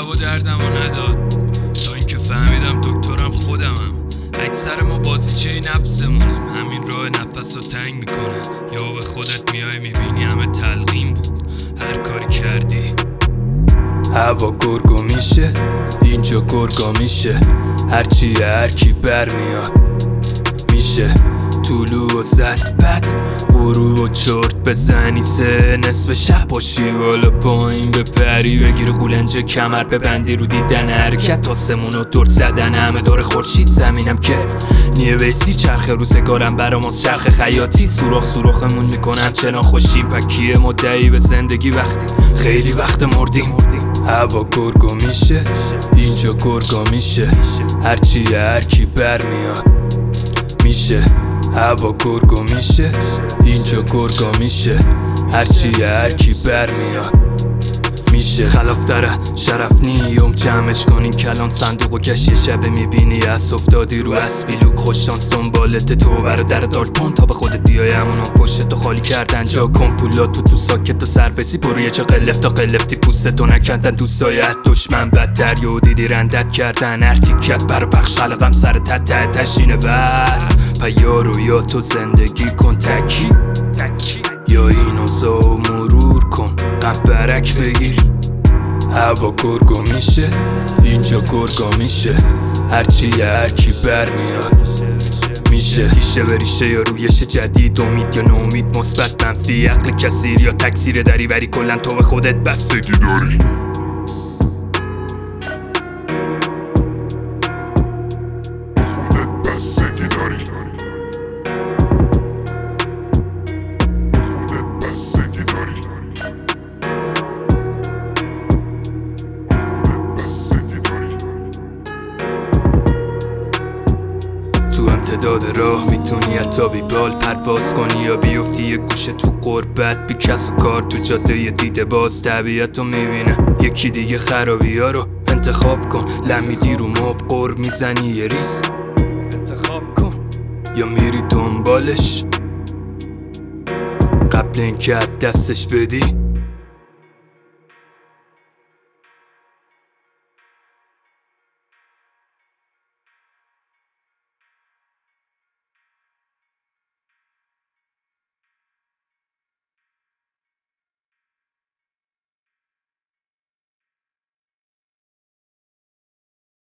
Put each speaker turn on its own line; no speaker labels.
دوا دردمو نداد تا اینکه فهمیدم دکترم خودمم. اکثر ما بازیچه نفسمونیم، همین راه نفس رو تنگ میکنه. یا به خودت میای میبینی همه تلقین بود، هر کاری کردی. هوا گرگو میشه، اینجا گرگا میشه، هرچی هرکی برمیاد میشه. طلوع و زد بد غروب و چرت بزنی، سه نصف شب باشی بالا پایین بپری، بگیر قولنجه کمر ببندی رو دیدن حرکت. آسمون و دور زدن همه دور خورشید، زمینم که نیه بیسی چرخ روزگارم براماز چرخ خیاطی. سوراخمون میکنم چنان خوشیم، پکیه مدعی به زندگی وقتی خیلی وقت مردیم. هوا گرگو میشه، اینجا گرگا میشه، هرچی هرکی برمیاد میشه. هوا گرگو میشه، اینجا گرگا میشه، هرچی هرکی برمیاد میشه. خلاف داره شرف نیم جمعش کنین کلان صندوق و گشت شبه میبینی از افتادی رو اسبیلوک. خوششانس دنبالت تو برادر دالتون، تا به خودت بیای همونا پشت تو خالی کردن جا کن. پولاتو تو ساکت و سربسی برو یه جا قلف تا قلفتی پوستتو نکندن دوستایت. دشمن بدتر یو دیدی رندت کردن هر تیکت برا پخش خلقم سر تت تشینه بس. پیارو یا تو زندگی کن تکی یا اینو زا مرور کن قد برک بگیر. هوا گرگو میشه، اینجا گرگا میشه، هرچی هرکی برمیاد میشه. ریشه به ریشه یا رویش جدید، امید یا نومید، مثبت منفی، عقل کثیر یا تکثیر دریوری، کلن تو به خودت بستگی داری. تو امتداد راه میتونی حتی بی بال پرواز کنی یا بیفتی یه گوشه تو قربت، بی کس و کار تو جاده یه دیده باز. طبیعت رو میبینه یکی دیگه، خرابی ها رو انتخاب کن. لمیدی رو ماب قرب میزنی یه ریز انتخاب کن یا میری دنبالش قبل اینکه دستش بدی.